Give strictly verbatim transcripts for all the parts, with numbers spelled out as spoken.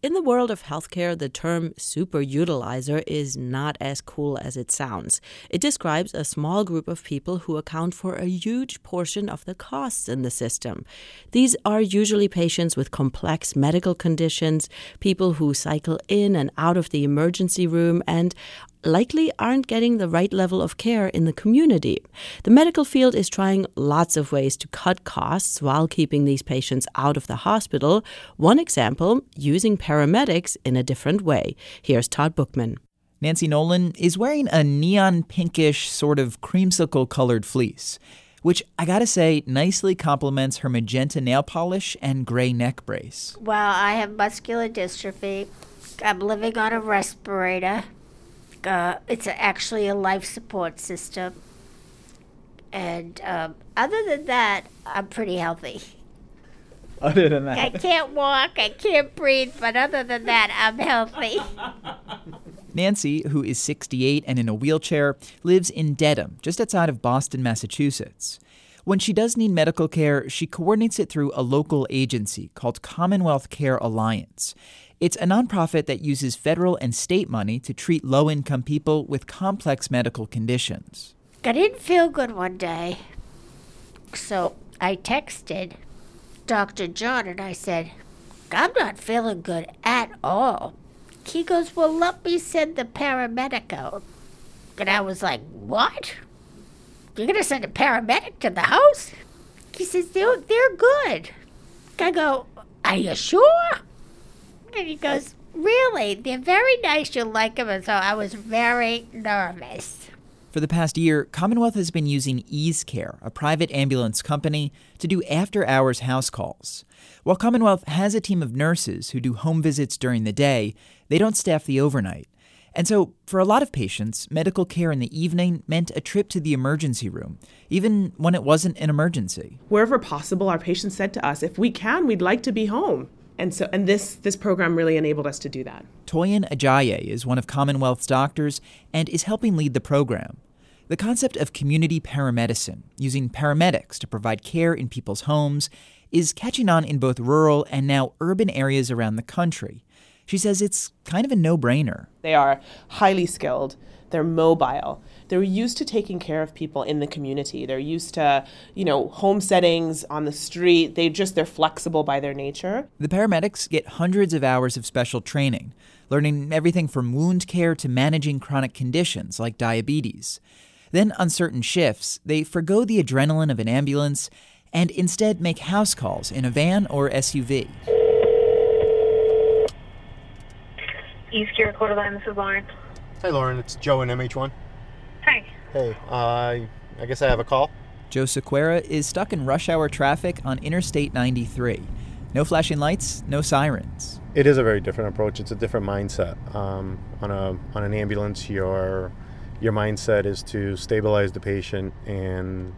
In the world of healthcare, the term superutilizer is not as cool as it sounds. It describes a small group of people who account for a huge portion of the costs in the system. These are usually patients with complex medical conditions, people who cycle in and out of the emergency room, and likely aren't getting the right level of care in the community. The medical field is trying lots of ways to cut costs while keeping these patients out of the hospital. One example, using paramedics in a different way. Here's Todd Bookman. Nancy Nolan is wearing a neon pinkish, sort of creamsicle-colored fleece, which I gotta say nicely complements her magenta nail polish and gray neck brace. Well, I have muscular dystrophy. I'm living on a respirator. Uh, it's a, actually a life support system. And um, other than that, I'm pretty healthy. Other than that? I can't walk, I can't breathe, but other than that, I'm healthy. Nancy, who is sixty-eight and in a wheelchair, lives in Dedham, just outside of Boston, Massachusetts. When she does need medical care, she coordinates it through a local agency called Commonwealth Care Alliance. It's a nonprofit that uses federal and state money to treat low-income people with complex medical conditions. I didn't feel good one day, so I texted Doctor John and I said, I'm not feeling good at all. He goes, well, let me send the paramedic out. And I was like, what? You're going to send a paramedic to the house? He says, they're, they're good. I go, are you sure? And he goes, really? They're very nice. You'll like them. And so I was very nervous. For the past year, Commonwealth has been using Ease Care, a private ambulance company, to do after-hours house calls. While Commonwealth has a team of nurses who do home visits during the day, they don't staff the overnight. And so, for a lot of patients, medical care in the evening meant a trip to the emergency room, even when it wasn't an emergency. Wherever possible, our patients said to us, if we can, we'd like to be home. And so, and this this program really enabled us to do that. Toyin Ajayi is one of Commonwealth's doctors and is helping lead the program. The concept of community paramedicine, using paramedics to provide care in people's homes, is catching on in both rural and now urban areas around the country. She says it's kind of a no-brainer. They are highly skilled. They're mobile. They're used to taking care of people in the community. They're used to, you know, home settings on the street. They just, they're flexible by their nature. The paramedics get hundreds of hours of special training, learning everything from wound care to managing chronic conditions like diabetes. Then on certain shifts, they forgo the adrenaline of an ambulance and instead make house calls in a van or S U V. East Care Quarter Line, this is Lauren. Hey, Lauren, it's Joe in M H one. Hi. Hey, uh, I guess I have a call. Joe Sequeira is stuck in rush hour traffic on Interstate ninety-three. No flashing lights, no sirens. It is a very different approach. It's a different mindset. Um, on a on an ambulance, your your mindset is to stabilize the patient and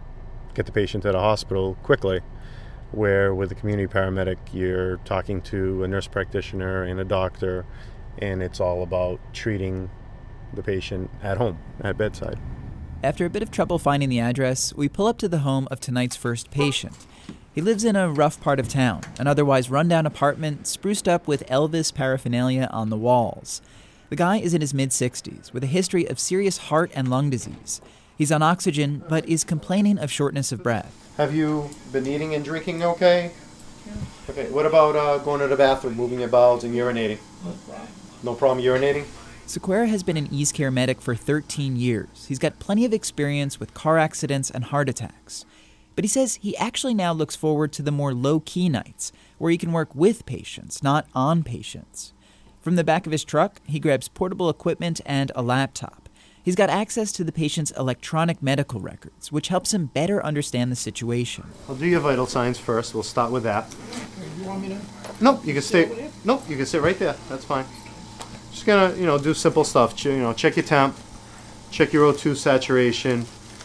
get the patient to the hospital quickly. Where with a community paramedic, you're talking to a nurse practitioner and a doctor, and it's all about treating the patient at home, at bedside. After a bit of trouble finding the address, we pull up to the home of tonight's first patient. He lives in a rough part of town, an otherwise rundown apartment spruced up with Elvis paraphernalia on the walls. The guy is in his mid-sixties, with a history of serious heart and lung disease. He's on oxygen, but is complaining of shortness of breath. Have you been eating and drinking okay? Yeah. Okay, what about uh, going to the bathroom, moving your bowels, and urinating? No problem. No problem urinating? Sequeira has been an Ease Care medic for thirteen years. He's got plenty of experience with car accidents and heart attacks. But he says he actually now looks forward to the more low-key nights, where he can work with patients, not on patients. From the back of his truck, he grabs portable equipment and a laptop. He's got access to the patient's electronic medical records, which helps him better understand the situation. I'll do your vital signs first. We'll start with that. You want me to? Nope, you can stay. Nope, you can sit right there. That's fine. Just gonna, you know, do simple stuff. You know, check your temp, check your O two saturation,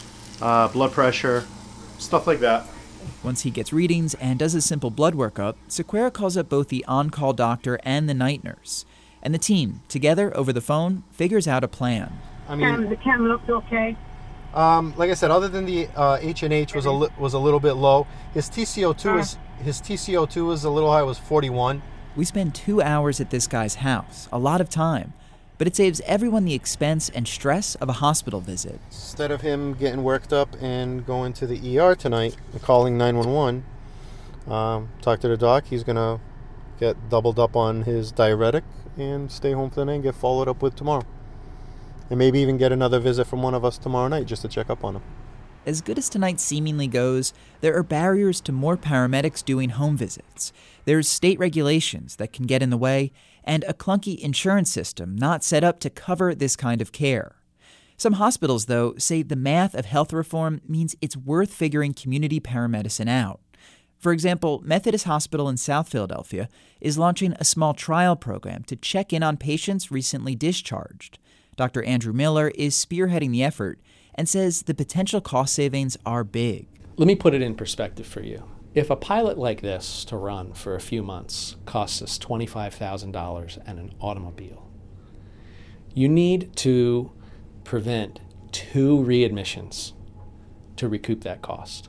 uh, blood pressure, stuff like that. Once he gets readings and does a simple blood workup, Sequeira calls up both the on-call doctor and the night nurse. And the team, together over the phone, figures out a plan. I mean, Cam, the cam looked okay. Um, like I said, other than the uh, H and H was a li- was a little bit low. His T C O two uh, is his T C O two is a little high. It was forty-one. We spend two hours at this guy's house, a lot of time, but it saves everyone the expense and stress of a hospital visit. Instead of him getting worked up and going to the E R tonight and calling nine one one, um, talk to the doc, he's going to get doubled up on his diuretic and stay home for the night and get followed up with tomorrow. And maybe even get another visit from one of us tomorrow night just to check up on him. As good as tonight seemingly goes, there are barriers to more paramedics doing home visits. There's state regulations that can get in the way, and a clunky insurance system not set up to cover this kind of care. Some hospitals, though, say the math of health reform means it's worth figuring community paramedicine out. For example, Methodist Hospital in South Philadelphia is launching a small trial program to check in on patients recently discharged. Doctor Andrew Miller is spearheading the effort and says the potential cost savings are big. Let me put it in perspective for you. If a pilot like this to run for a few months costs us twenty-five thousand dollars and an automobile, you need to prevent two readmissions to recoup that cost.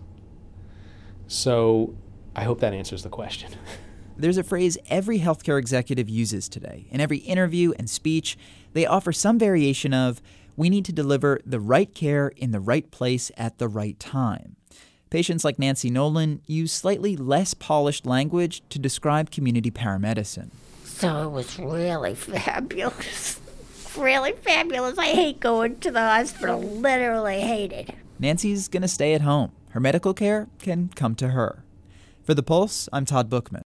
So I hope that answers the question. There's a phrase every healthcare executive uses today. In every interview and speech, they offer some variation of, we need to deliver the right care in the right place at the right time. Patients like Nancy Nolan use slightly less polished language to describe community paramedicine. So it was really fabulous. Really fabulous. I hate going to the hospital. Literally hate it. Nancy's going to stay at home. Her medical care can come to her. For The Pulse, I'm Todd Bookman.